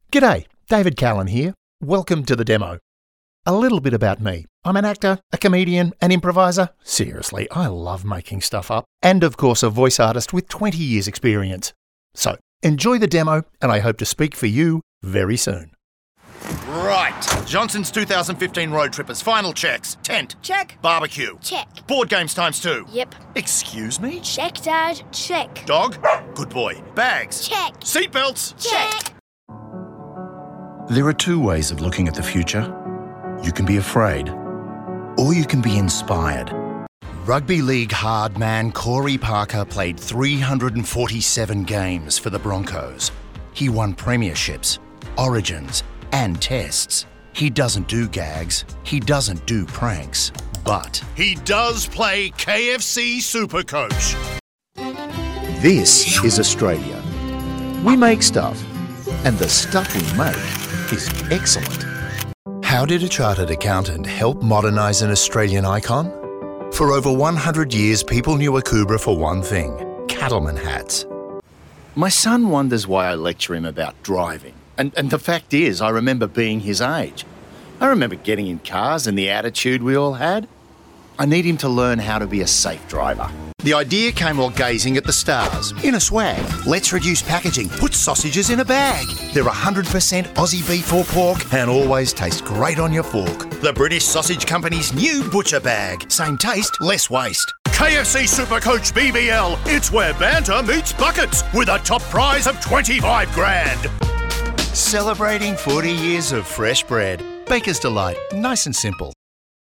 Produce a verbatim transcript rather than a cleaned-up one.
G'day, David Callan here. Welcome to The Demo. A little bit about me. I'm an actor, a comedian, an improviser. Seriously, I love making stuff up. And of course, a voice artist with twenty years experience. So, enjoy the demo, and I hope to speak for you very soon. Right. Johnson's two thousand fifteen Road Trippers. Final checks. Tent. Check. Barbecue. Check. Board games times two. Yep. Excuse me? Check, Dad. Check. Dog. Good boy. Bags. Check. Seatbelts. Check. There are two ways of looking at the future. You can be afraid, or you can be inspired. Rugby league hard man Corey Parker played three hundred forty-seven games for the Broncos. He won premierships, origins, and tests. He doesn't do gags. He doesn't do pranks. But he does play K F C Supercoach. This is Australia. We make stuff, and the stuff we make is excellent. How did a chartered accountant help modernise an Australian icon? For over one hundred years, people knew Akubra for one thing: cattleman hats. My son wonders why I lecture him about driving. And, and the fact is, I remember being his age. I remember getting in cars and the attitude we all had. I need him to learn how to be a safe driver. The idea came while gazing at the stars. In a swag, let's reduce packaging, put sausages in a bag. They're one hundred percent Aussie beef or pork and always taste great on your fork. The British Sausage Company's new butcher bag. Same taste, less waste. K F C Supercoach B B L. It's where banter meets buckets with a top prize of twenty-five grand. Celebrating forty years of fresh bread. Baker's Delight. Nice and simple.